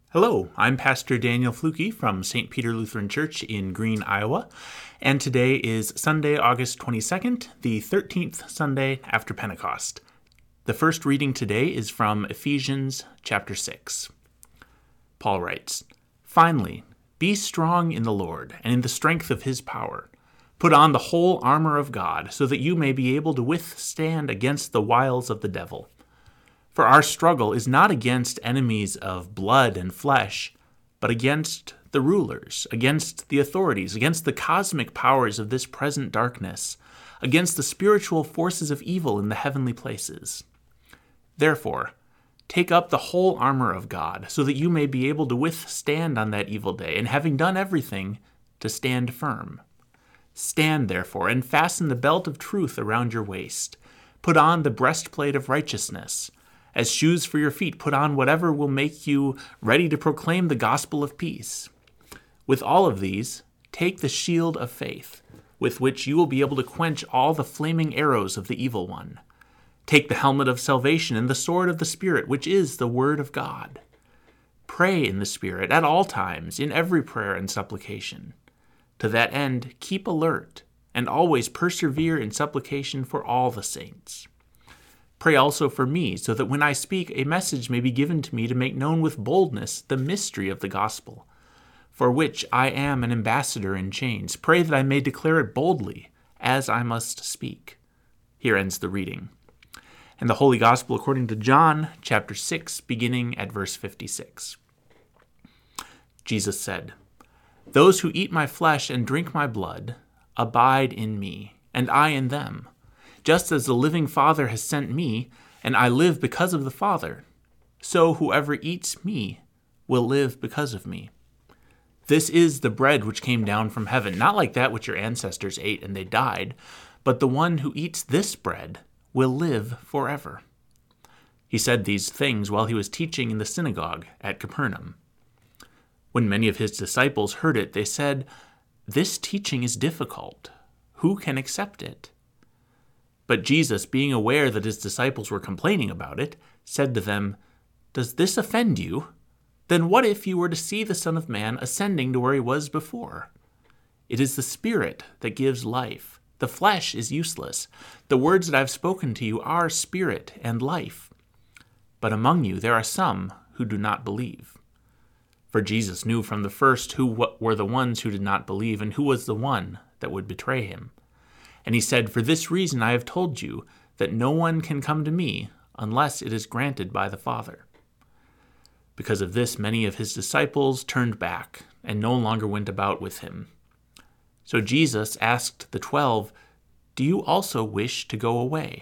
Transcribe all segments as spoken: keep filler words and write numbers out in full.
Hello, I'm Pastor Daniel Fluke from Saint Peter Lutheran Church in Green, Iowa, and today is Sunday, August twenty-second, the thirteenth Sunday after Pentecost. The first reading today is from Ephesians chapter six. Paul writes, "Finally, be strong in the Lord and in the strength of his power. Put on the whole armor of God, so that you may be able to withstand against the wiles of the devil. For our struggle is not against enemies of blood and flesh, but against the rulers, against the authorities, against the cosmic powers of this present darkness, against the spiritual forces of evil in the heavenly places. Therefore, take up the whole armor of God, so that you may be able to withstand on that evil day, and having done everything, to stand firm. Stand, therefore, and fasten the belt of truth around your waist. Put on the breastplate of righteousness. As shoes for your feet, put on whatever will make you ready to proclaim the gospel of peace. With all of these, take the shield of faith, with which you will be able to quench all the flaming arrows of the evil one. Take the helmet of salvation and the sword of the Spirit, which is the word of God. Pray in the Spirit at all times, in every prayer and supplication. To that end, keep alert, and always persevere in supplication for all the saints. Pray also for me, so that when I speak, a message may be given to me to make known with boldness the mystery of the gospel, for which I am an ambassador in chains. Pray that I may declare it boldly, as I must speak." Here ends the reading. And the Holy Gospel according to John, chapter six, beginning at verse fifty-six. Jesus said, "Those who eat my flesh and drink my blood abide in me, and I in them. Just as the living Father has sent me, and I live because of the Father, so whoever eats me will live because of me. This is the bread which came down from heaven, not like that which your ancestors ate and they died, but the one who eats this bread will live forever." He said these things while he was teaching in the synagogue at Capernaum. When many of his disciples heard it, they said, "This teaching is difficult. Who can accept it?" But Jesus, being aware that his disciples were complaining about it, said to them, "Does this offend you? Then what if you were to see the Son of Man ascending to where he was before? It is the Spirit that gives life. The flesh is useless. The words that I have spoken to you are spirit and life. But among you there are some who do not believe." For Jesus knew from the first who were the ones who did not believe, and who was the one that would betray him. And he said, "For this reason I have told you that no one can come to me unless it is granted by the Father." Because of this, many of his disciples turned back and no longer went about with him. So Jesus asked the twelve, "Do you also wish to go away?"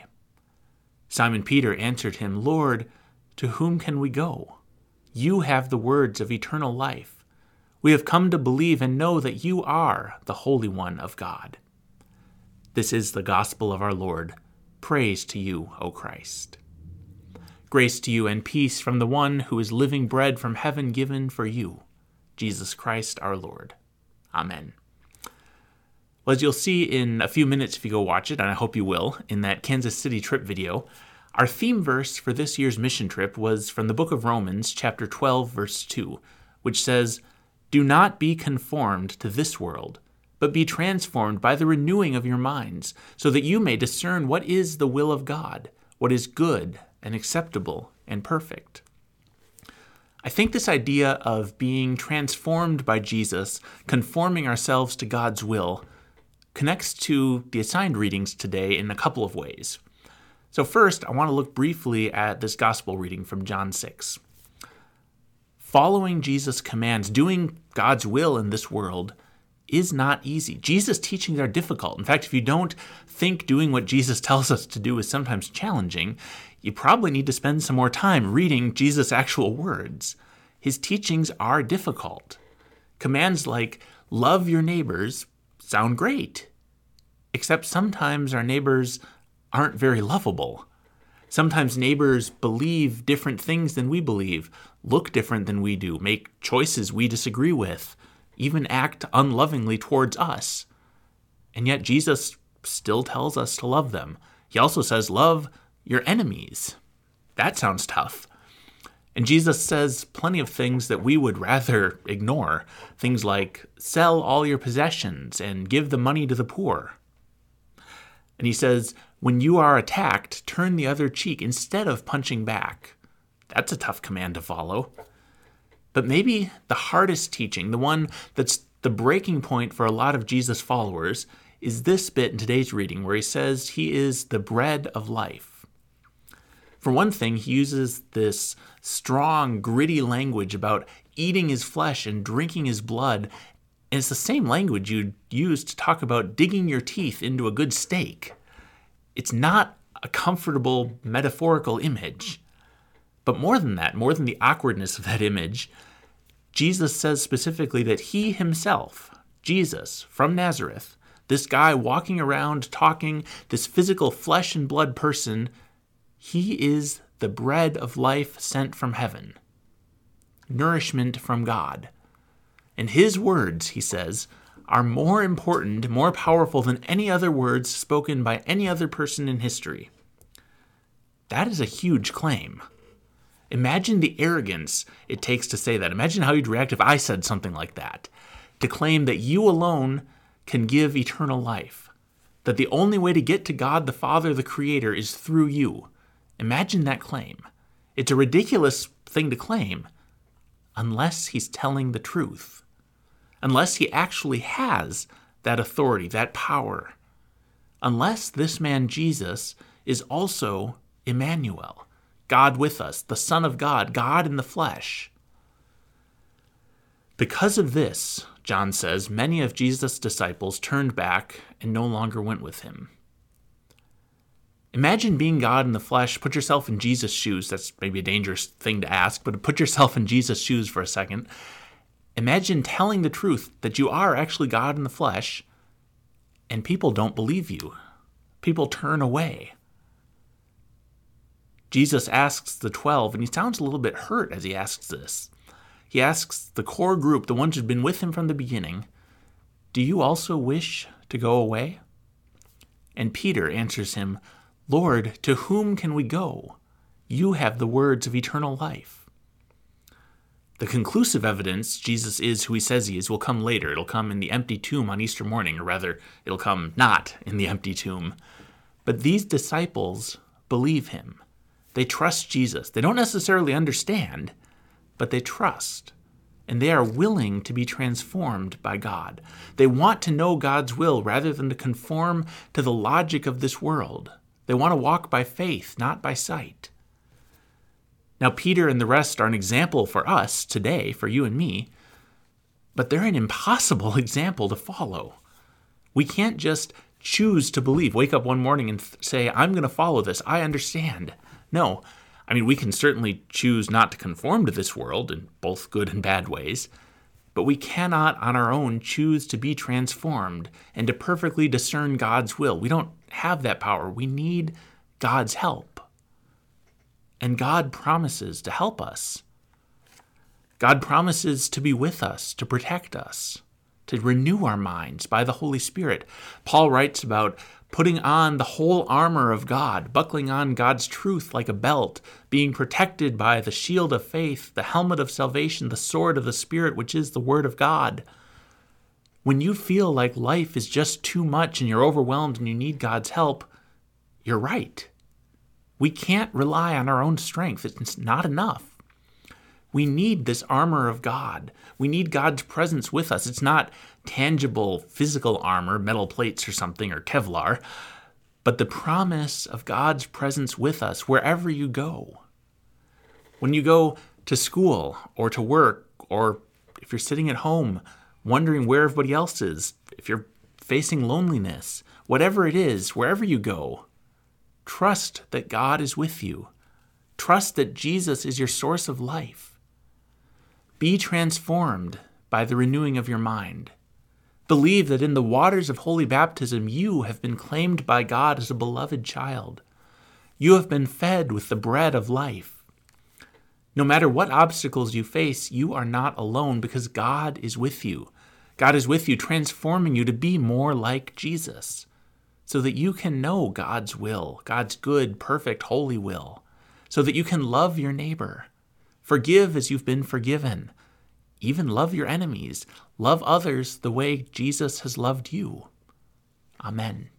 Simon Peter answered him, "Lord, to whom can we go? You have the words of eternal life. We have come to believe and know that you are the Holy One of God." This is the gospel of our Lord. Praise to you, O Christ. Grace to you and peace from the one who is living bread from heaven given for you, Jesus Christ our Lord. Amen. Well, as you'll see in a few minutes if you go watch it, and I hope you will, in that Kansas City trip video, our theme verse for this year's mission trip was from the book of Romans, chapter twelve, verse two, which says, "Do not be conformed to this world, but be transformed by the renewing of your minds, so that you may discern what is the will of God, what is good and acceptable and perfect." I think this idea of being transformed by Jesus, conforming ourselves to God's will, connects to the assigned readings today in a couple of ways. So first, I want to look briefly at this gospel reading from John six. Following Jesus' commands, doing God's will in this world, is not easy. Jesus' teachings are difficult. In fact, if you don't think doing what Jesus tells us to do is sometimes challenging, you probably need to spend some more time reading Jesus' actual words. His teachings are difficult. Commands like love your neighbors sound great, except sometimes our neighbors aren't very lovable. Sometimes neighbors believe different things than we believe, look different than we do, make choices we disagree with, even act unlovingly towards us. And yet Jesus still tells us to love them. He also says, love your enemies. That sounds tough. And Jesus says plenty of things that we would rather ignore. Things like, sell all your possessions and give the money to the poor. And he says, when you are attacked, turn the other cheek instead of punching back. That's a tough command to follow. But maybe the hardest teaching, the one that's the breaking point for a lot of Jesus followers, is this bit in today's reading where he says he is the bread of life. For one thing, he uses this strong, gritty language about eating his flesh and drinking his blood, and it's the same language you'd use to talk about digging your teeth into a good steak. It's not a comfortable metaphorical image. But more than that, more than the awkwardness of that image, Jesus says specifically that he himself, Jesus from Nazareth, this guy walking around talking, this physical flesh and blood person, he is the bread of life sent from heaven, nourishment from God. And his words, he says, are more important, more powerful than any other words spoken by any other person in history. That is a huge claim. Imagine the arrogance it takes to say that. Imagine how you'd react if I said something like that. To claim that you alone can give eternal life. That the only way to get to God the Father, the Creator, is through you. Imagine that claim. It's a ridiculous thing to claim unless he's telling the truth. Unless he actually has that authority, that power. Unless this man Jesus is also Emmanuel. God with us, the Son of God, God in the flesh. Because of this, John says, many of Jesus' disciples turned back and no longer went with him. Imagine being God in the flesh. Put yourself in Jesus' shoes. That's maybe a dangerous thing to ask, but put yourself in Jesus' shoes for a second. Imagine telling the truth that you are actually God in the flesh, and people don't believe you. People turn away. Jesus asks the twelve, and he sounds a little bit hurt as he asks this. He asks the core group, the ones who've been with him from the beginning, do you also wish to go away? And Peter answers him, Lord, to whom can we go? You have the words of eternal life. The conclusive evidence Jesus is who he says he is will come later. It'll come in the empty tomb on Easter morning, or rather, it'll come not in the empty tomb. But these disciples believe him. They trust Jesus. They don't necessarily understand, but they trust. And they are willing to be transformed by God. They want to know God's will rather than to conform to the logic of this world. They want to walk by faith, not by sight. Now, Peter and the rest are an example for us today, for you and me, but they're an impossible example to follow. We can't just choose to believe, wake up one morning and th- say, I'm going to follow this. I understand. No, I mean, we can certainly choose not to conform to this world in both good and bad ways, but we cannot on our own choose to be transformed and to perfectly discern God's will. We don't have that power. We need God's help. And God promises to help us. God promises to be with us, to protect us, to renew our minds by the Holy Spirit. Paul writes about putting on the whole armor of God, buckling on God's truth like a belt, being protected by the shield of faith, the helmet of salvation, the sword of the Spirit, which is the word of God. When you feel like life is just too much and you're overwhelmed and you need God's help, you're right. We can't rely on our own strength. It's not enough. We need this armor of God. We need God's presence with us. It's not tangible physical armor, metal plates or something, or Kevlar, but the promise of God's presence with us wherever you go. When you go to school or to work, or if you're sitting at home wondering where everybody else is, if you're facing loneliness, whatever it is, wherever you go, trust that God is with you. Trust that Jesus is your source of life. Be transformed by the renewing of your mind. Believe that in the waters of holy baptism, you have been claimed by God as a beloved child. You have been fed with the bread of life. No matter what obstacles you face, you are not alone because God is with you. God is with you, transforming you to be more like Jesus, so that you can know God's will, God's good, perfect, holy will, so that you can love your neighbor, Forgive as you've been forgiven. Even love your enemies. Love others the way Jesus has loved you. Amen.